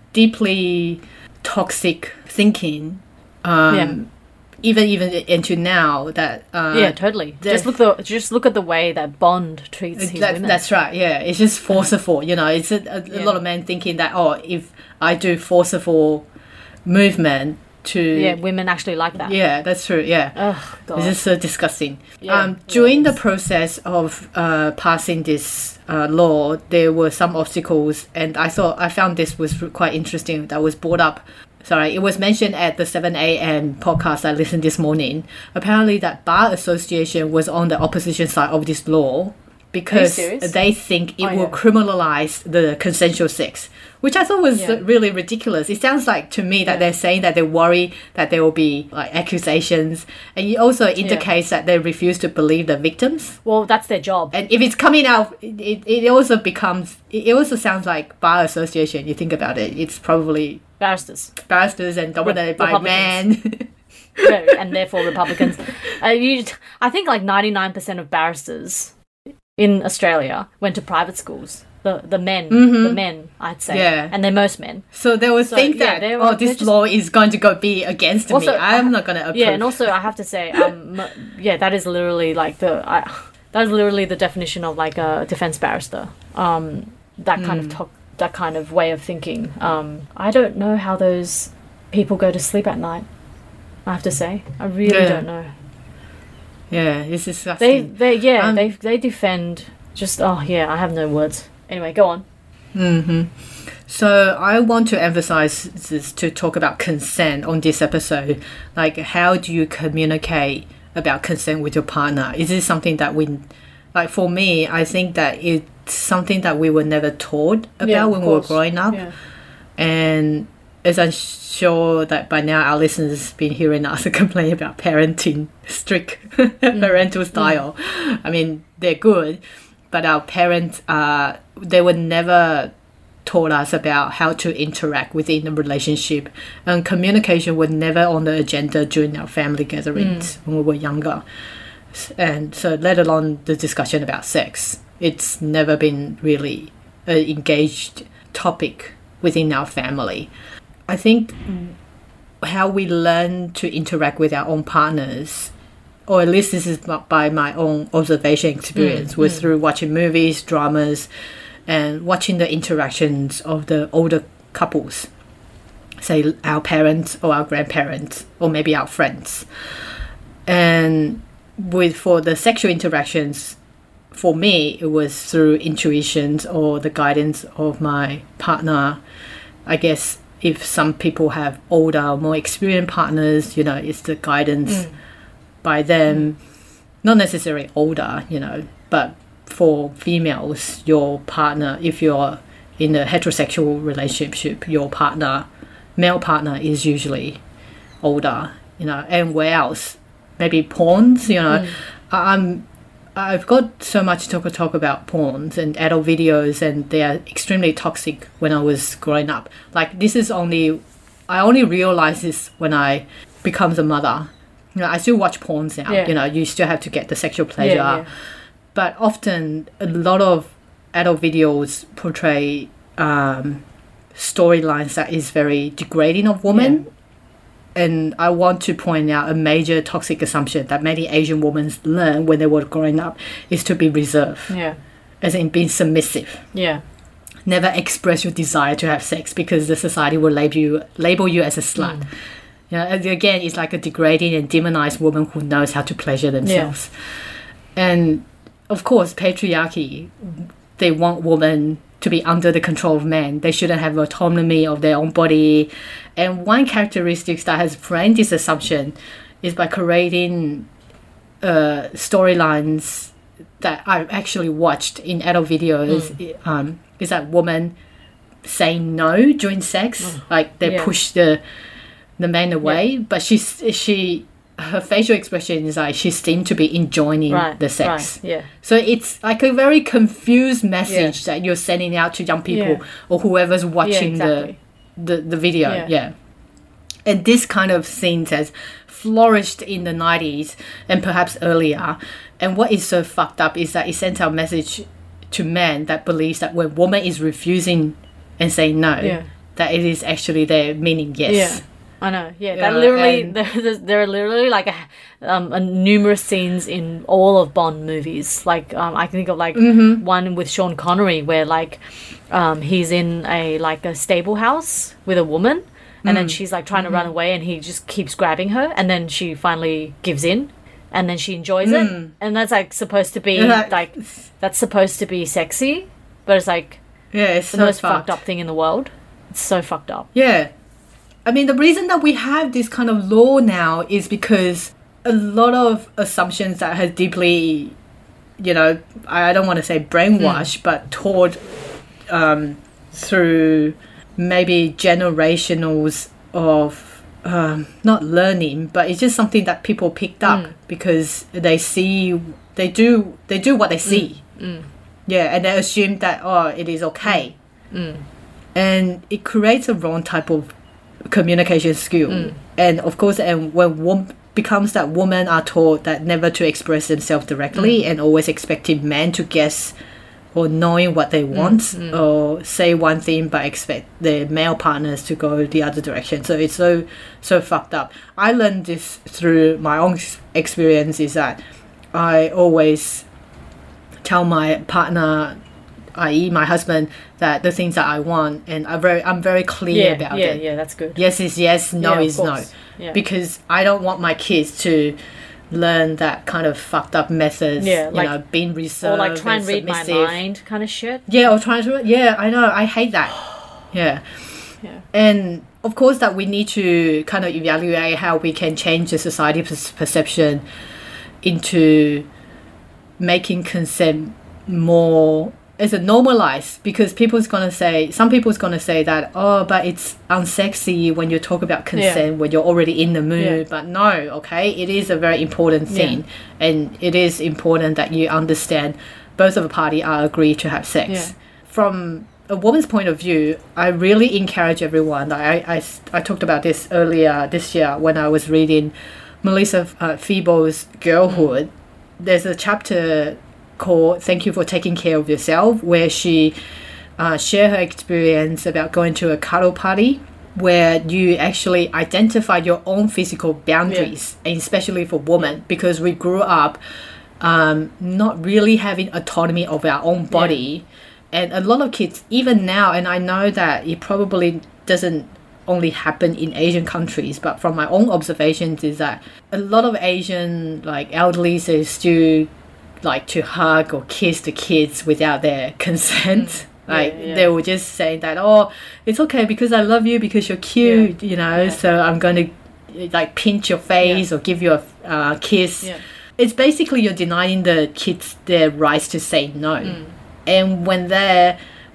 deeply toxic thinking. Um, Yeah. Even even into now that uh, Yeah, totally. the- Just look the just look at the way that Bond treats his that, women. that's right. Yeah, it's just forceful. You know, it's a, a, a Yeah. lot of men thinking that, oh, if I do forceful movement to yeah, women actually like that. yeah, that's true. Yeah. Oh god. This is so disgusting. Yeah, um, yeah, during it the process of uh, passing this uh, law, there were some obstacles, and I thought I found this was quite interesting. That was brought up. Sorry, it was mentioned at the seven a.m. podcast I listened this morning. Apparently, that Bar Association was on the opposition side of this law because serious? they think it Oh, will yeah. criminalize the consensual sex, which I thought was Yeah. uh, really ridiculous. It sounds like to me that Yeah. they're saying that they worry that there will be like accusations, and it also indicates that they refuse to believe the victims. Well, that's their job. And if it's coming out, it, it, it also becomes, it also sounds like Bar Association. You think about it, it's probably Barristers. barristers and dominated by Republicans. men. No, and therefore Republicans. Uh, you, I think like ninety-nine percent of barristers in Australia went to private schools. The the men, the men, I'd say. Yeah. And they're most men. So they will So, think yeah, that, they're- oh, they're this just- law is going to go be against Also, me. I'm not going to approve. Yeah, and also I have to say, um, m- yeah, that is literally like the, I, that is literally the definition of like a defense barrister. Um, that kind of to- that kind of way of thinking. Um, I don't know how those people go to sleep at night. I have to say, I really Yeah. don't know. Yeah, it's They, disgusting. they, yeah, Um, they, they defend. Just, oh yeah, I have no words. Anyway, go on. Mm-hmm. So I want to emphasize this to talk about consent on this episode. Like, how do you communicate about consent with your partner? Is this something that we, like for me, I think that it's something that we were never taught about Yeah, of when we were course. growing up. Yeah. And as I'm sure that by now our listeners been hearing us complain about parenting, strict parental style. I mean, they're good, but our parents, uh, they were never taught us about how to interact within a relationship, and communication was never on the agenda during our family gatherings when we were younger. S- And so, let alone the discussion about sex, it's never been really an engaged topic within our family. I think how we learn to interact with our own partners, or at least this is not by my own observation experience, was through watching movies, dramas, and watching the interactions of the older couples, say our parents or our grandparents, or maybe our friends. And with for the sexual interactions, for me, it was through intuitions or the guidance of my partner. I guess if some people have older, more experienced partners, you know, it's the guidance by them. Not necessarily older, you know, but for females, your partner, if you're in a heterosexual relationship, your partner, male partner, is usually older, you know, and where else? Maybe porns, you know. Mm. I'm, I've got so much to talk about porns and adult videos, and they are extremely toxic when I was growing up. Like, this is only, I only realized this when I becomes a mother. You know, I still watch porns now, yeah. you know, you still have to get the sexual pleasure. Yeah, yeah. But often, a lot of adult videos portray um, storylines that is very degrading of women. Yeah. And I want to point out a major toxic assumption that many Asian women learn when they were growing up is to be reserved. Yeah. As in being submissive. Yeah. Never express your desire to have sex because the society will label you, label you as a slut. Mm. You know, and again, it's like a degrading and demonized woman who knows how to pleasure themselves. Yeah. And of course, patriarchy, they want women to be under the control of men. They shouldn't have autonomy of their own body. And one characteristic that has framed this assumption is by creating uh, storylines that I've actually watched in adult videos. Mm. Um, is that woman saying no during sex? Mm. Like they yeah. push the the man away, yeah. but she's she her facial expression is like she seemed to be enjoying right, the sex. Right, yeah. So it's like a very confused message yeah. that you're sending out to young people yeah. or whoever's watching yeah, exactly. the, the the video. Yeah. yeah. And this kind of scenes has flourished in the nineties and perhaps earlier. And what is so fucked up is that it sends out a message to men that believes that when woman is refusing and saying no, yeah. that it is actually their meaning yes. Yeah. I know, yeah. That yeah, literally, there, there are literally like a, um, a numerous scenes in all of Bond movies. Like um, I can think of like mm-hmm. one with Sean Connery where like um, he's in a like a stable house with a woman, and mm. then she's like trying mm-hmm. to run away, and he just keeps grabbing her, and then she finally gives in, and then she enjoys mm. it, and that's like supposed to be like, like that's supposed to be sexy, but it's like yeah, it's the so most fucked. fucked up thing in the world. It's so fucked up. Yeah. I mean, the reason that we have this kind of law now is because a lot of assumptions that has deeply, you know, I don't want to say brainwashed, mm. but taught um, through maybe generationals of um, not learning, but it's just something that people picked up mm. because they see, they do, they do what they see. Mm. Mm. Yeah, and they assume that, oh, it is okay. Mm. And it creates a wrong type of communication skill. Mm. And of course, and when one becomes that women are taught that never to express themselves directly mm. and always expecting men to guess or knowing what they want mm. Mm. or say one thing but expect their male partners to go the other direction. So it's so so fucked up. I learned this through my own experience, is that I always tell my partner, that is my husband, that the things that I want, and I'm very, I'm very clear yeah, about yeah, it. Yeah, yeah, that's good. Yes is yes, no yeah, is no. Yeah. Because I don't want my kids to learn that kind of fucked up methods, yeah, you like, know, being reserved or like try and, and read my submissive. mind kind of shit. Yeah, or trying to, yeah, I know, I hate that. Yeah. Yeah. And of course that we need to kind of evaluate how we can change the society's perception into making consent more as a normalized, because people's gonna say, some people's gonna say that, oh, but it's unsexy when you talk about consent yeah. when you're already in the mood. Yeah. But no, okay, it is a very important thing, yeah. and it is important that you understand both of the party are agree to have sex. Yeah. From a woman's point of view, I really encourage everyone. I, I, I talked about this earlier this year when I was reading Melissa uh, Febo's Girlhood. There's a chapter called Thank You for Taking Care of Yourself, where she uh, shared her experience about going to a cuddle party where you actually identify your own physical boundaries, yeah. and especially for women, because we grew up um, not really having autonomy of our own body. Yeah. And a lot of kids, even now, and I know that it probably doesn't only happen in Asian countries, but from my own observations is that a lot of Asian like elderly they still like to hug or kiss the kids without their consent. Mm. Like yeah, yeah. they were just saying that, oh, it's okay because I love you because you're cute, yeah. you know, yeah. so I'm going to like pinch your face yeah. or give you a uh, kiss. Yeah. It's basically you're denying the kids their rights to say no. Mm. And when they're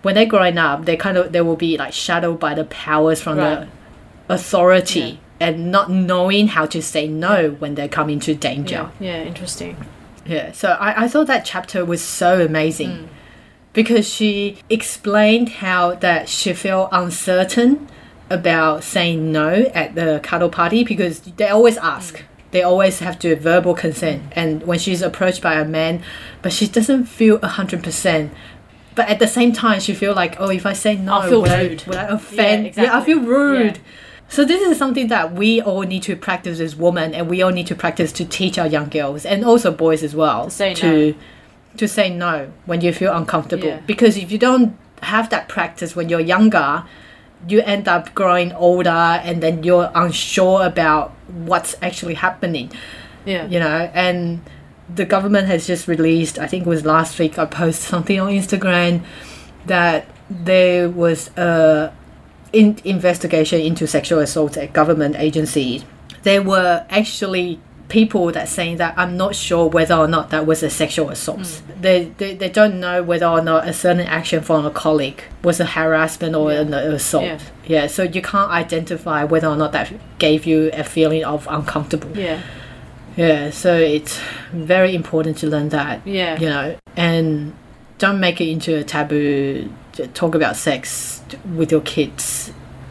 when they're growing up, they kind of they will be like shadowed by the powers from Right. the authority Yeah. and not knowing how to say no when they come into danger. Yeah, yeah, interesting. Yeah, so I, I thought that chapter was so amazing Mm. because she explained how that she felt uncertain about saying no at the cuddle party because they always ask. Mm. They always have to verbal consent. And when she's approached by a man, but she doesn't feel one hundred percent. But at the same time, she feel like, oh, if I say no, I'll feel would, rude. I, would I offend? Yeah, Yeah, I feel exactly. rude. Yeah. So this is something that we all need to practice as women, and we all need to practice to teach our young girls and also boys as well To say to, to say no when you feel uncomfortable. Yeah. Because if you don't have that practice when you're younger, you end up growing older and then you're unsure about what's actually happening, Yeah. you know. And the government has just released, I think it was last week, I posted something on Instagram that there was a in- investigation into sexual assault at government agencies. There were actually people that saying that I'm not sure whether or not that was a sexual assault. Mm. They, they they don't know whether or not a certain action from a colleague was a harassment or Yeah. an assault. Yeah. Yeah, so you can't identify whether or not that gave you a feeling of uncomfortable. Yeah. Yeah, so it's very important to learn that. Yeah. You know, and don't make it into a taboo to talk about sex with your kids.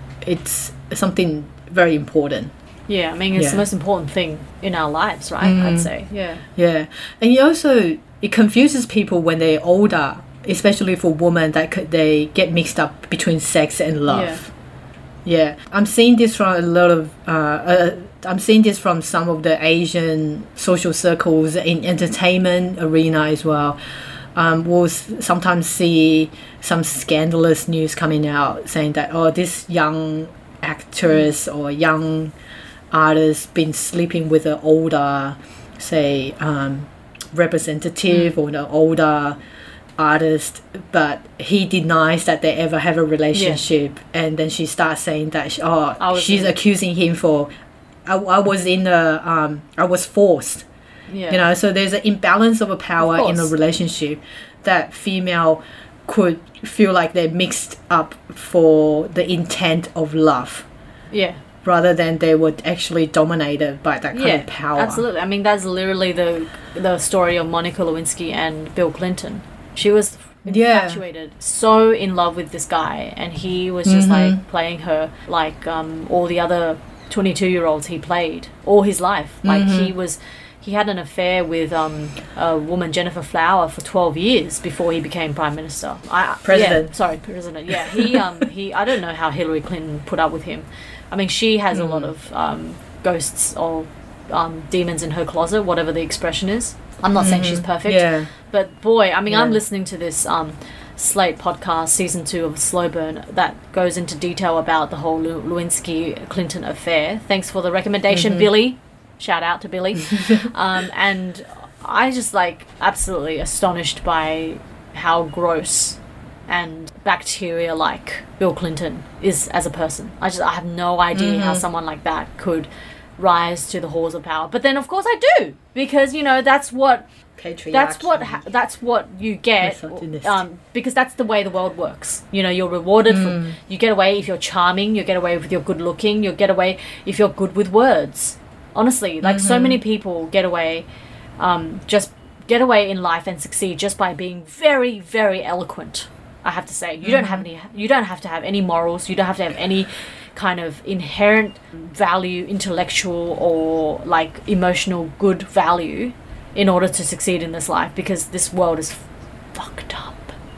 It's something very important. Yeah, I mean, it's Yeah. the most important thing in our lives, right? Mm. I'd say. Yeah. Yeah, and it also it confuses people when they're older, especially for women that could, they get mixed up between sex and love. Yeah, I'm seeing this from a lot of. Uh, uh, I'm seeing this from some of the Asian social circles in entertainment arena as well. Um, we'll s- sometimes see some scandalous news coming out saying that oh, this young actress or young artist been sleeping with an older, say, um, representative or an older artist, but he denies that they ever have a relationship, and then she starts saying that she, I oh, was she's in- accusing him for. I, I was in a um, I was forced. Yeah. You know, so there's an imbalance of a power Of in a course. relationship that female could feel like they're mixed up for the intent of love Yeah. rather than they were actually dominated by that kind Yeah. of power. Absolutely. I mean, that's literally the the story of Monica Lewinsky and Bill Clinton. She was Yeah. infatuated, so in love with this guy, and he was just Mhm. like playing her like um, all the other twenty-two year olds he played all his life. Like Mhm. he was. He had an affair with um, a woman, Jennifer Flower, for twelve years before he became prime minister. I, President. Yeah, sorry, president. Yeah, he um, he. I don't know how Hillary Clinton put up with him. I mean, she has a lot of um, ghosts or um, demons in her closet, whatever the expression is. I'm not saying she's perfect, Yeah. but boy, I mean, I'm Yeah. listening to this um, Slate podcast, season two of Slow Burn, that goes into detail about the whole Lew- Lewinsky-Clinton affair. Thanks for the recommendation, Billy. Shout out to Billy. um, and I just like absolutely astonished by how gross and bacteria like Bill Clinton is as a person. I just I have no idea how someone like that could rise to the halls of power. But then of course I do, because you know that's what that's what ha- that's what you get, Misogynist. um, because that's the way the world works. You know, you're rewarded for you get away if you're charming, you get away if you're good looking, you get away if you're good with words. Honestly, like so many people get away, um, just get away in life and succeed just by being very, very eloquent. I have to say, you don't have any, you don't have to have any morals, you don't have to have any kind of inherent value, intellectual or like emotional good value, in order to succeed in this life, because this world is fucked up.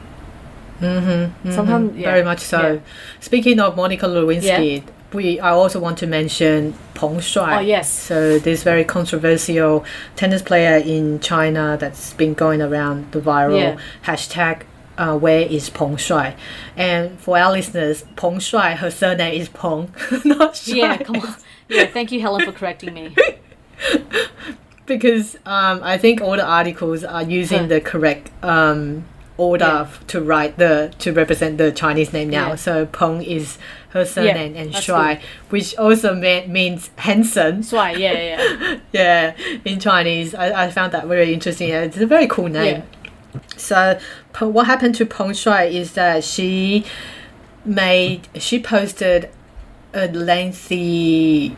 Mm-hmm, Sometimes, yeah, very much so. yeah. Speaking of Monica Lewinsky, we I also want to mention Peng Shuai. Oh, yes. So this very controversial tennis player in China that's been going around the viral Yeah. hashtag. Uh, where is Peng Shuai? And for our listeners, Peng Shuai, her surname is Peng, not Shuai. Yeah, come on. Yeah, thank you, Helen, for correcting me. Because um, I think all the articles are using Huh. the correct um, order Yeah. f- to write the to represent the Chinese name now. Yeah. So Peng is her surname and that's Shuai, good. which also me- means handsome. That's why, yeah, yeah, yeah. Yeah, in Chinese, I, I found that very interesting. Yeah, it's a very cool name. Yeah. So P- what happened to Peng Shuai is that she made she posted a lengthy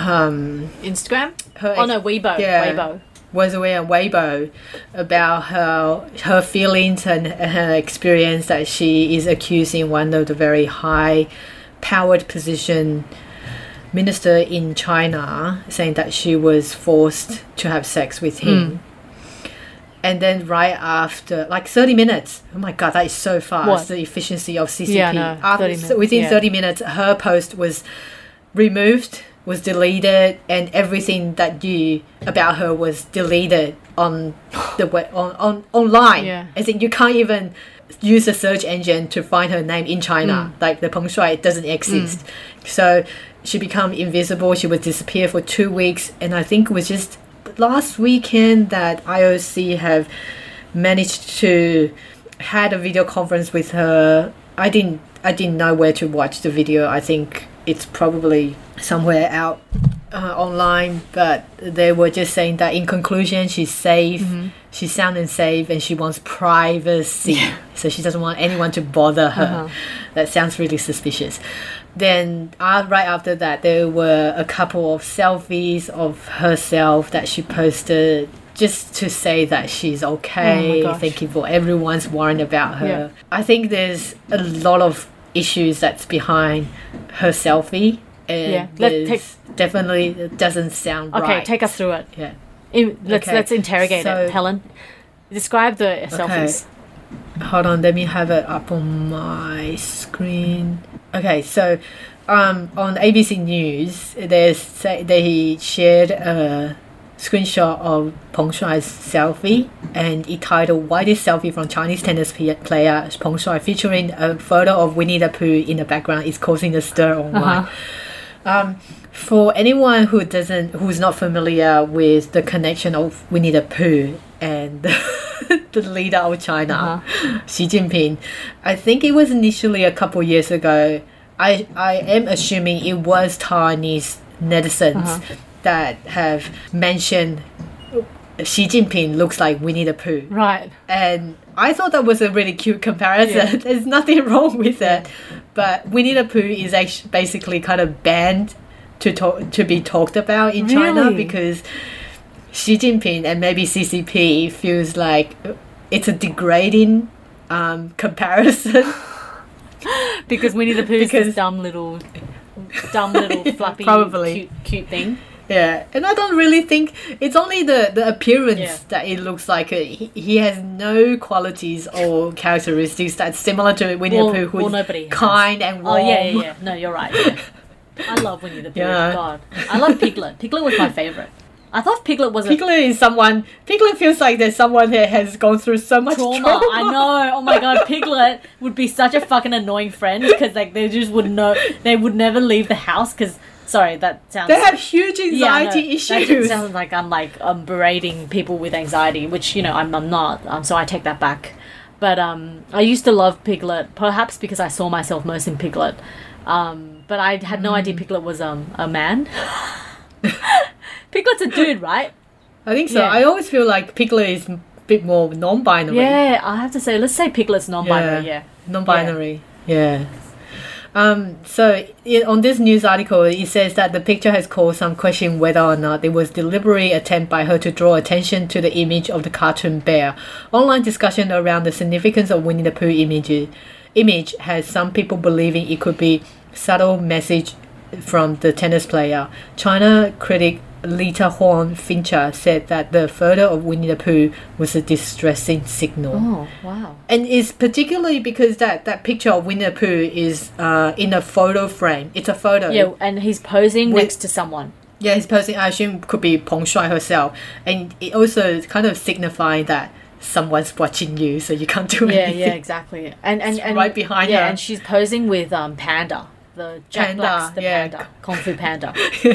um Instagram? her Oh no, Weibo. yeah. Weibo. was aware on Weibo about her her feelings and her experience that she is accusing one of the very high powered position minister in China, saying that she was forced to have sex with him. Mm. And then right after, like thirty minutes, oh my god, that is so fast, what? The efficiency of C C P. Yeah, no, after, thirty minutes, within yeah. thirty minutes, her post was removed, was deleted, and everything that you about her was deleted on the web, on, on online. Yeah. As in, you can't even use a search engine to find her name in China. Mm. Like the Peng Shuai doesn't exist. Mm. So she became invisible. She would disappear for two weeks, and I think it was just last weekend that I O C have managed to had a video conference with her. I didn't I didn't know where to watch the video. I think it's probably somewhere out uh, online, but they were just saying that in conclusion she's safe, mm-hmm. she's sound and safe, and she wants privacy. Yeah. So she doesn't want anyone to bother her. Uh-huh. That sounds really suspicious. Then uh, right after that there were a couple of selfies of herself that she posted just to say that she's okay. Oh thank you for everyone's worrying about her. Yeah. I think there's a lot of issues that's behind her selfie, and yeah, let's take definitely it doesn't sound okay, right. Okay, take us through it. Yeah, In, let's okay. let's interrogate so, it. Helen, describe the selfies. Okay. Hold on, let me have it up on my screen. Okay, so um, on A B C News, there's they shared a screenshot of Peng Shuai's selfie, and it titled "Why this selfie from Chinese tennis player Peng Shuai featuring a photo of Winnie the Pooh in the background is causing a stir online." Uh-huh. Um, for anyone who doesn't, who's not familiar with the connection of Winnie the Pooh and the leader of China, uh-huh. Xi Jinping, I think it was initially a couple years ago. I I am assuming it was Chinese netizens. Uh-huh. that have mentioned Xi Jinping looks like Winnie the Pooh. Right. And I thought that was a really cute comparison. Yeah. There's nothing wrong with yeah. it. But Winnie the Pooh is actually basically kind of banned to talk, to be talked about in really? China, because Xi Jinping and maybe C C P feels like it's a degrading um, comparison. Because Winnie the Pooh is this dumb little, dumb little fluffy, Probably. cute, cute thing. Yeah, and I don't really think it's only the, the appearance yeah. that it looks like it. He, he has no qualities or characteristics that's similar to Winnie well, the Pooh, who's well, nobody kind has. and warm. Oh, yeah, yeah, yeah. No, you're right. Yeah. I love Winnie the Pooh. Yeah. God. I love Piglet. Piglet was my favourite. I thought Piglet was Piglet a... is someone... Piglet feels like there's someone that has gone through so much trauma. trauma. I know. Oh my god, Piglet would be such a fucking annoying friend, because like they just would know... They would never leave the house, because... Sorry, that sounds... They have huge anxiety yeah, no, issues. That sounds like I'm like um, berating people with anxiety, which, you know, I'm, I'm not. Um, so I take that back. But um, I used to love Piglet, perhaps because I saw myself most in Piglet. Um, but I had no mm. idea Piglet was um, a man. Piglet's a dude, right? I think so. Yeah. I always feel like Piglet is a bit more non-binary. Yeah, I have to say, let's say Piglet's non-binary, yeah. yeah. Non-binary, yeah. yeah. Um, so it, on this news article, it says that the picture has caused some question whether or not it was deliberate attempt by her to draw attention to the image of the cartoon bear. Online discussion around the significance of Winnie the Pooh image, image has some people believing it could be subtle message from the tennis player. China critic Lita Horn Fincher said that the photo of Winnie the Pooh was a distressing signal. Oh, wow. And it's particularly because that, that picture of Winnie the Pooh is uh, in a photo frame. It's a photo. Yeah, and he's posing with, next to someone. Yeah, he's posing, I assume, could be Peng Shuai herself. And it also kind of signifying that someone's watching you, so you can't do yeah, anything. Yeah, yeah, exactly. And, and, and right behind yeah, her. and she's posing with um Panda, the Jack Panda, Black's the yeah. Panda, Kung Fu Panda.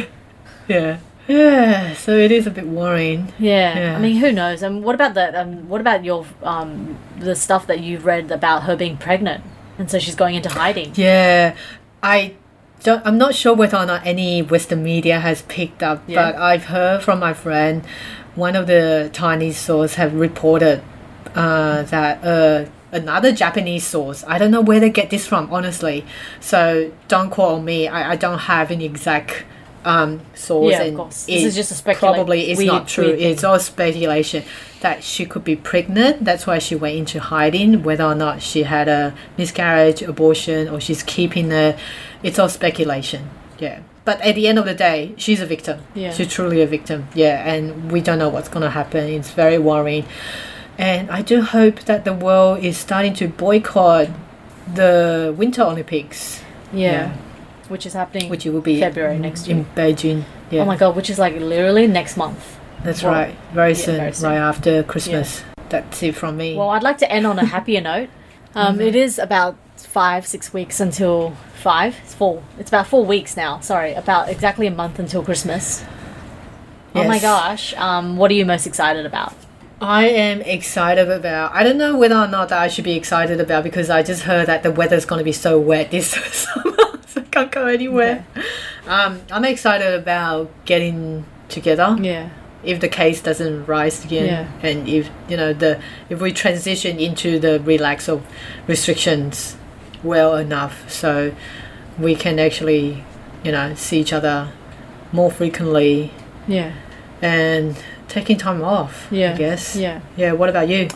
yeah. Yeah, so it is a bit worrying. Yeah. yeah. I mean, who knows? And um, what about the um, what about your um, the stuff that you've read about her being pregnant, and so she's going into hiding? Yeah, I don't. I'm not sure whether or not any Western media has picked up, yeah. but I've heard from my friend, one of the Chinese sources have reported uh, that uh, another Japanese source. I don't know where they get this from, honestly. So don't quote on me. I, I don't have any exact um, source. Yeah, of and course. it This is just a speculation. Probably it's weird, not true. weird thing. It's all speculation that she could be pregnant. That's why she went into hiding. Whether or not she had a miscarriage, abortion, or she's keeping it, it's all speculation. Yeah. But at the end of the day, she's a victim. Yeah. She's truly a victim. Yeah, and we don't know what's going to happen. It's very worrying. And I do hope that the world is starting to boycott the Winter Olympics. Yeah. Yeah. Which is happening Which will be February in, next year. in Beijing. Yeah. Oh my god, which is like literally next month. That's Well, right. Very, yeah, soon, very soon. right after Christmas. That's it from me. Well, I'd like to end on a happier note. Um, Mm-hmm. It is about five, six weeks until five. It's four. It's about four weeks now. Sorry, about exactly a month until Christmas. Oh my Yes. gosh. Um, what are you most excited about? I am excited about. I don't know whether or not that I should be excited about because I just heard that the weather's going to be so wet this summer, so I can't go anywhere. Um, I'm excited about getting together. Yeah. If the case doesn't rise again, Yeah. and if you know the if we transition into the relax of restrictions well enough, so we can actually, you know, see each other more frequently Yeah. and taking time off. Yeah. I guess. Yeah. Yeah. What about you?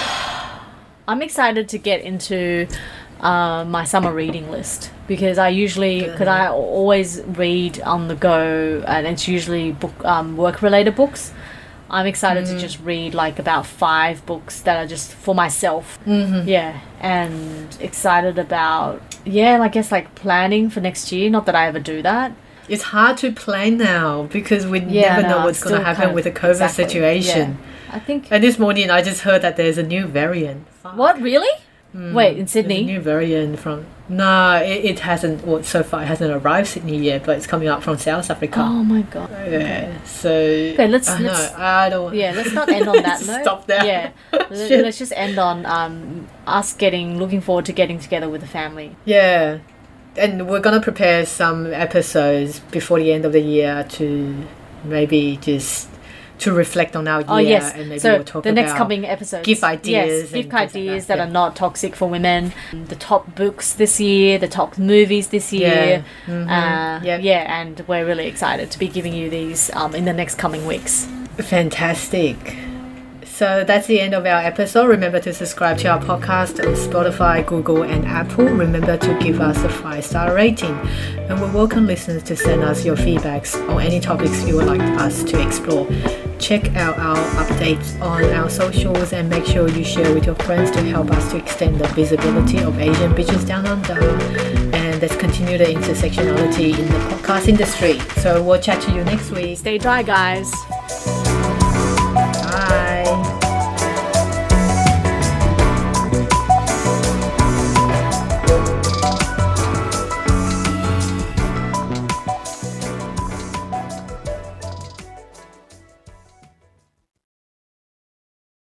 I'm excited to get into uh, my summer reading list because I usually, because I always read on the go, and it's usually book um, work related books. I'm excited to just read like about five books that are just for myself. Mm-hmm. Yeah, and excited about yeah, I guess like planning for next year. Not that I ever do that. It's hard to plan now because we Yeah, never no, know I'm what's going to still happen kind of- with the COVID exactly, situation. yeah. I think. And this morning I just heard that there's a new variant. What really? Wait, in There's a Sydney? new variant from no, it, it hasn't. Well, so far it hasn't arrived Sydney yet, but it's coming up from South Africa. Oh my god. Yeah. So Okay, let's- I let's- know. I don't. Yeah, let's not end on that note. Stop there. Yeah, Let- Shit. let's just end on um, us getting, looking forward to getting together with the family. Yeah, and we're gonna prepare some episodes before the end of the year to maybe just to reflect on our year. Oh yes, and maybe so we'll talk the next about coming episodes, gift ideas yes, and gift things like ideas that, that, yeah. are not toxic for women, the top books this year, the top movies this year. Yeah. Mhm. Uh, Yep. yeah, and we're really excited to be giving you these um, in the next coming weeks. Fantastic. So that's the end of our episode. Remember to subscribe to our podcast on Spotify, Google, and Apple. Remember to give us a five star rating. And we welcome listeners to send us your feedbacks on any topics you would like us to explore. Check out our updates on our socials and make sure you share with your friends to help us to extend the visibility of Asian Bitches Down Under. And let's continue the intersectionality in the podcast industry. So we'll chat to you next week. Stay dry, guys.